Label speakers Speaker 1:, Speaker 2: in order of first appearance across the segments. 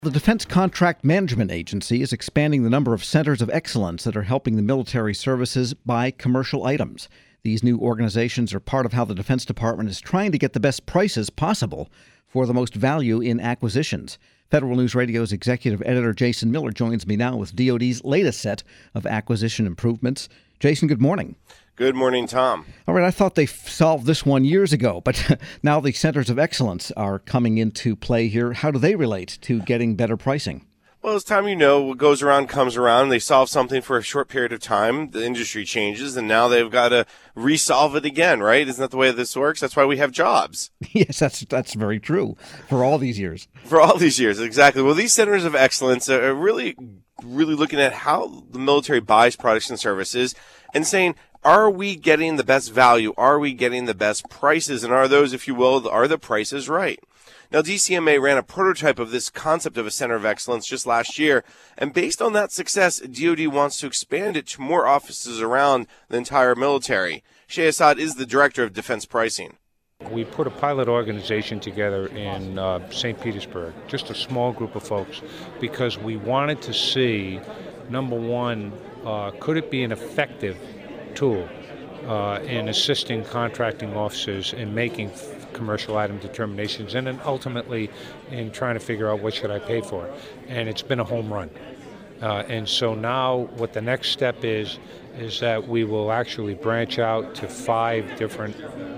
Speaker 1: The Defense Contract Management Agency is expanding the number of centers of excellence that are helping the military services buy commercial items. These new organizations are part of how the Defense Department is trying to get the best prices possible for the most value in acquisitions. Federal News Radio's executive editor Jason Miller joins me now with DoD's latest set of acquisition improvements. Jason, good morning.
Speaker 2: Good morning, Tom.
Speaker 1: All right, I thought they solved this one years ago, but now the centers of excellence are coming into play here. How do they relate to getting better pricing?
Speaker 2: Well, as time you know, what goes around comes around. They solve something for a short period of time. The industry changes, and now they've got to resolve it again, right? Isn't that the way this works? That's why we have jobs.
Speaker 1: Yes, that's very true for all these years.
Speaker 2: For all these years, exactly. Well, these centers of excellence are really looking at how the military buys products and services and saying, are we getting the best value? Are we getting the best prices? And are those, if you will, are the prices right? Now, DCMA ran a prototype of this concept of a center of excellence just last year, and based on that success, DoD wants to expand it to more offices around the entire military. Shay Assad is the director of defense pricing.
Speaker 3: We put a pilot organization together in St. Petersburg, just a small group of folks, because we wanted to see, number one, could it be an effective tool in assisting contracting officers in making commercial item determinations, and then ultimately in trying to figure out what should I pay for. And it's been a home run. And so now what the next step is that we will actually branch out to 5 different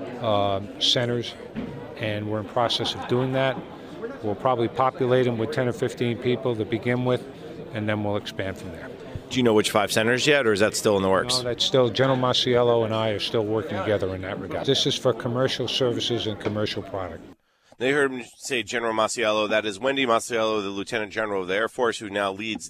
Speaker 3: centers, and we're in process of doing that. We'll probably populate them with 10 or 15 people to begin with, and then we'll expand from there.
Speaker 2: Do you know which 5 centers yet, or is that still in the works?
Speaker 3: No, that's still, General Masiello and I are still working together in that regard. This is for commercial services and commercial product.
Speaker 2: They heard him say General Masiello. That is Wendy Masiello, the Lieutenant General of the Air Force, who now leads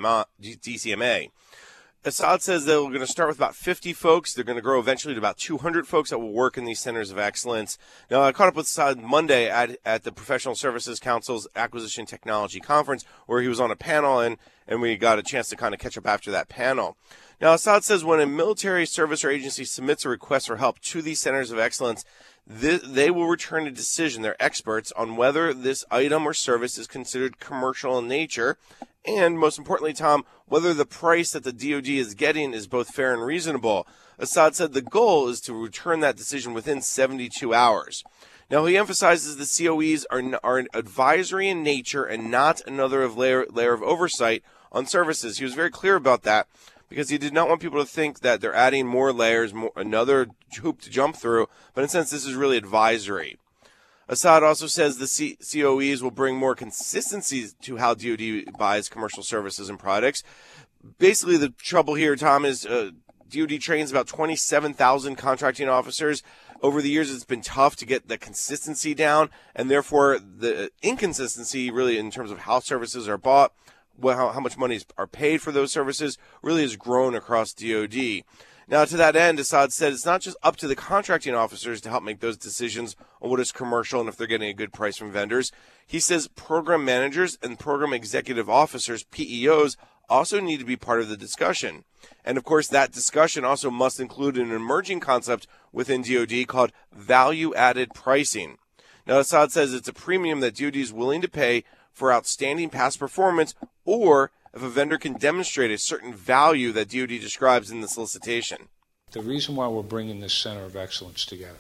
Speaker 2: DCMA. Assad says they're going to start with about 50 folks. They're going to grow eventually to about 200 folks that will work in these centers of excellence. Now, I caught up with Assad Monday at the Professional Services Council's Acquisition Technology Conference, where he was on a panel, and we got a chance to kind of catch up after that panel. Now, Assad says when a military service or agency submits a request for help to these centers of excellence, they will return a decision, they're experts, on whether this item or service is considered commercial in nature, and most importantly, Tom, whether the price that the DoD is getting is both fair and reasonable. Assad said the goal is to return that decision within 72 hours. Now, he emphasizes the COEs are advisory in nature and not another layer of oversight on services. He was very clear about that because he did not want people to think that they're adding more layers, another hoop to jump through, but in a sense, this is really advisory. Assad also says the COEs will bring more consistency to how DoD buys commercial services and products. Basically, the trouble here, Tom, is DoD trains about 27,000 contracting officers. Over the years, it's been tough to get the consistency down, and therefore the inconsistency really in terms of how services are bought, how much money are paid for those services, really has grown across DoD. Now, to that end, Assad said it's not just up to the contracting officers to help make those decisions on what is commercial and if they're getting a good price from vendors. He says program managers and program executive officers, PEOs, also need to be part of the discussion. And, of course, that discussion also must include an emerging concept within DoD called value-added pricing. Now, Assad says it's a premium that DoD is willing to pay for outstanding past performance, or if a vendor can demonstrate a certain value that DoD describes in the solicitation.
Speaker 3: The reason why we're bringing this Center of Excellence together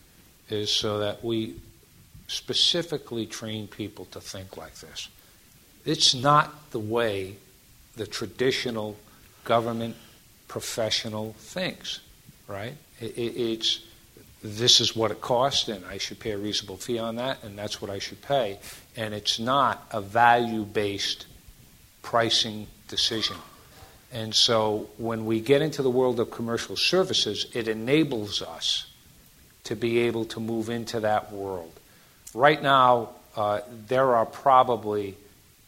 Speaker 3: is so that we specifically train people to think like this. It's not the way the traditional government professional thinks, right? It's this is what it costs, and I should pay a reasonable fee on that, and that's what I should pay. And it's not a value-based pricing decision. And so when we get into the world of commercial services, it enables us to be able to move into that world. Right now, there are probably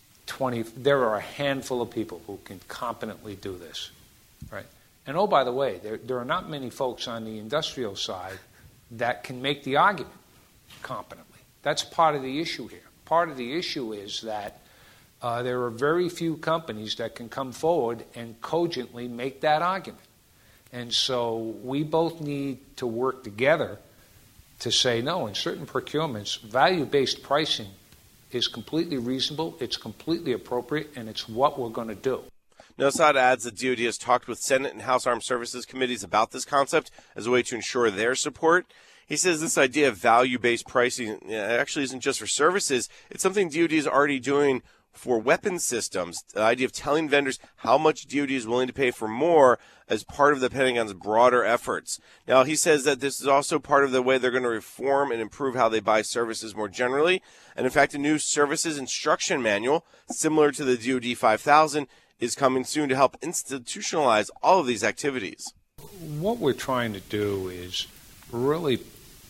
Speaker 3: there are a handful of people who can competently do this, right? And oh, by the way, there are not many folks on the industrial side that can make the argument competently. That's part of the issue here. Part of the issue is that there are very few companies that can come forward and cogently make that argument. And so we both need to work together to say, no, in certain procurements, value-based pricing is completely reasonable, it's completely appropriate, and it's what we're going to do.
Speaker 2: Now, Assad adds that DoD has talked with Senate and House Armed Services committees about this concept as a way to ensure their support. He says this idea of value-based pricing actually isn't just for services. It's something DoD is already doing for weapons systems. The idea of telling vendors how much DoD is willing to pay for more as part of the Pentagon's broader efforts. Now, he says that this is also part of the way they're going to reform and improve how they buy services more generally. And in fact, a new services instruction manual, similar to the DoD 5000, is coming soon to help institutionalize all of these activities.
Speaker 3: What we're trying to do is really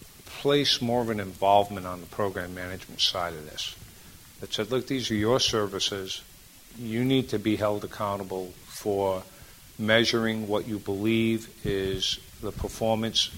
Speaker 3: place more of an involvement on the program management side of this. That said, look, these are your services. You need to be held accountable for measuring what you believe is the performance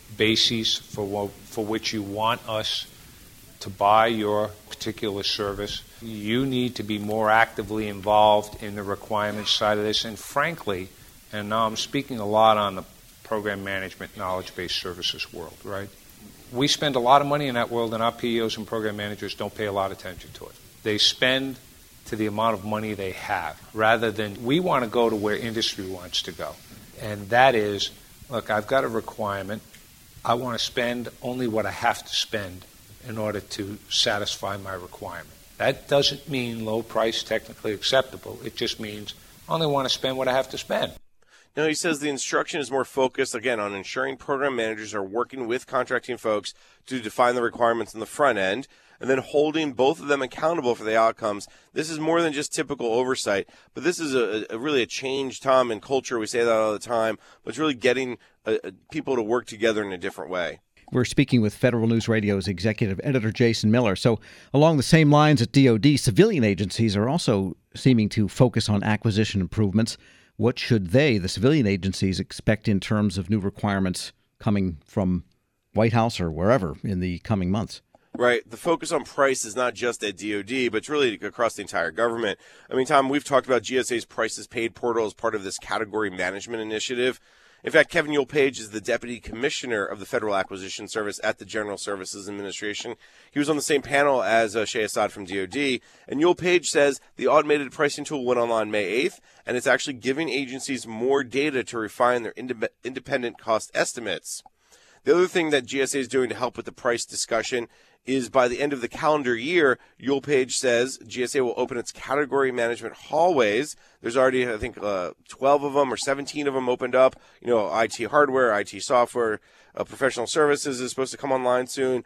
Speaker 3: basis for which you want us to buy your particular service. You need to be more actively involved in the requirements side of this. And frankly, and now I'm speaking a lot on the program management, knowledge-based services world, right? We spend a lot of money in that world, and our PEOs and program managers don't pay a lot of attention to it. They spend to the amount of money they have, rather than we want to go to where industry wants to go. And that is, look, I've got a requirement. I want to spend only what I have to spend in order to satisfy my requirement. That doesn't mean low price, technically acceptable. It just means I only want to spend what I have to spend.
Speaker 2: Now, he says the instruction is more focused, again, on ensuring program managers are working with contracting folks to define the requirements in the front end, and then holding both of them accountable for the outcomes. This is more than just typical oversight, but this is really a change, Tom, in culture. We say that all the time, but it's really getting people to work together in a different way.
Speaker 1: We're speaking with Federal News Radio's executive editor, Jason Miller. So along the same lines at DoD, civilian agencies are also seeming to focus on acquisition improvements. What should they, the civilian agencies, expect in terms of new requirements coming from White House or wherever in the coming months?
Speaker 2: Right. The focus on price is not just at DoD, but it's really across the entire government. I mean, Tom, we've talked about GSA's Prices Paid portal as part of this category management initiative. In fact, Kevin Yule-Page is the Deputy Commissioner of the Federal Acquisition Service at the General Services Administration. He was on the same panel as Shea Assad from DoD, and Yule-Page says the automated pricing tool went online May 8th, and it's actually giving agencies more data to refine their independent cost estimates. The other thing that GSA is doing to help with the price discussion is by the end of the calendar year, Yule-Page says GSA will open its category management hallways. There's already, I think, 12 of them or 17 of them opened up. You know, IT hardware, IT software, professional services is supposed to come online soon,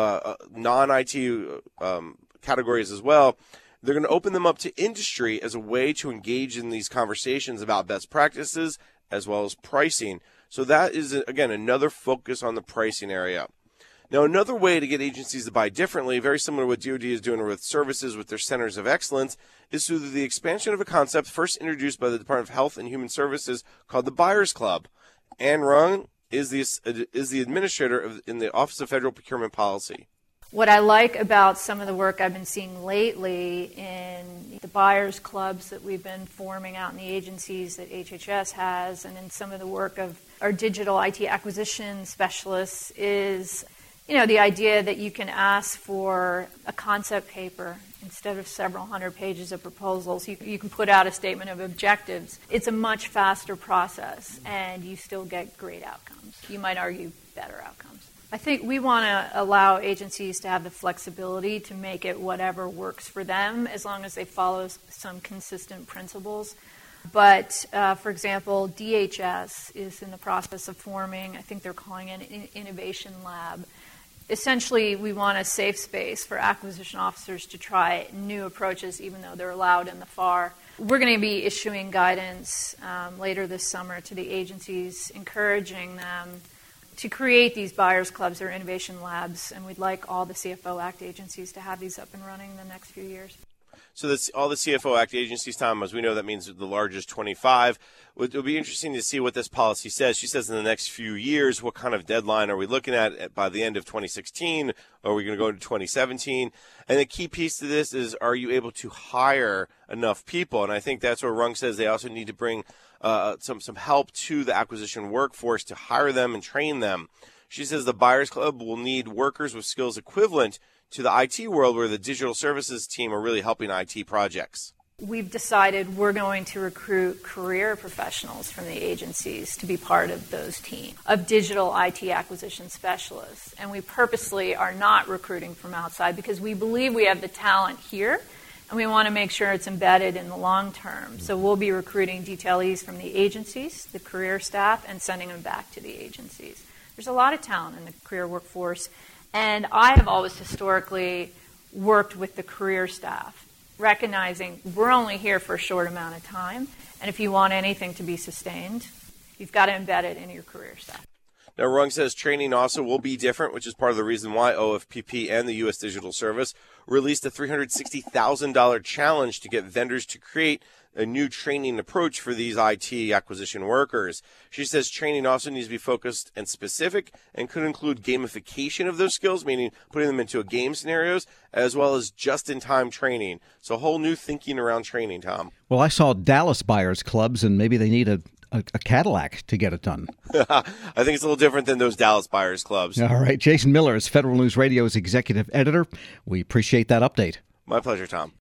Speaker 2: non-IT categories as well. They're going to open them up to industry as a way to engage in these conversations about best practices as well as pricing. So that is, again, another focus on the pricing area. Now, another way to get agencies to buy differently, very similar to what DoD is doing with services with their centers of excellence, is through the expansion of a concept first introduced by the Department of Health and Human Services called the Buyers Club. Ann Rung is the administrator in the Office of Federal Procurement Policy.
Speaker 4: What I like about some of the work I've been seeing lately in the buyers clubs that we've been forming out in the agencies that HHS has, and in some of the work of our digital IT acquisition specialists, is the idea that you can ask for a concept paper instead of several hundred pages of proposals. You can put out a statement of objectives. It's a much faster process, and you still get great outcomes. You might argue better outcomes. I think we want to allow agencies to have the flexibility to make it whatever works for them, as long as they follow some consistent principles. But, for example, DHS is in the process of forming, I think they're calling it an innovation lab. Essentially, we want a safe space for acquisition officers to try new approaches, even though they're allowed in the FAR. We're going to be issuing guidance later this summer to the agencies, encouraging them to create these buyers clubs or innovation labs, and we'd like all the CFO Act agencies to have these up and running in the next few years.
Speaker 2: So that's all the CFO Act agencies, Tom, as we know, that means the largest 25. It'll be interesting to see what this policy says. She says in the next few years, what kind of deadline are we looking at by the end of 2016? Or are we going to go into 2017? And the key piece to this is, are you able to hire enough people? And I think that's where Rung says they also need to bring some help to the acquisition workforce to hire them and train them. She says the Buyers Club will need workers with skills equivalent to the IT world where the digital services team are really helping IT projects.
Speaker 4: We've decided we're going to recruit career professionals from the agencies to be part of those teams of digital IT acquisition specialists. And we purposely are not recruiting from outside because we believe we have the talent here and we want to make sure it's embedded in the long term. So we'll be recruiting detailees from the agencies, the career staff, and sending them back to the agencies. There's a lot of talent in the career workforce, and I have always historically worked with the career staff, recognizing we're only here for a short amount of time, and if you want anything to be sustained, you've got to embed it in your career staff.
Speaker 2: Now, Rung says training also will be different, which is part of the reason why OFPP and the U.S. Digital Service released a $360,000 challenge to get vendors to create a new training approach for these IT acquisition workers. She says training also needs to be focused and specific and could include gamification of those skills, meaning putting them into a game scenarios, as well as just-in-time training. So a whole new thinking around training, Tom.
Speaker 1: Well, I saw Dallas Buyers Clubs, and maybe they need a Cadillac to get it done.
Speaker 2: I think it's a little different than those Dallas Buyers Clubs.
Speaker 1: All right. Jason Miller is Federal News Radio's executive editor. We appreciate that update.
Speaker 2: My pleasure, Tom.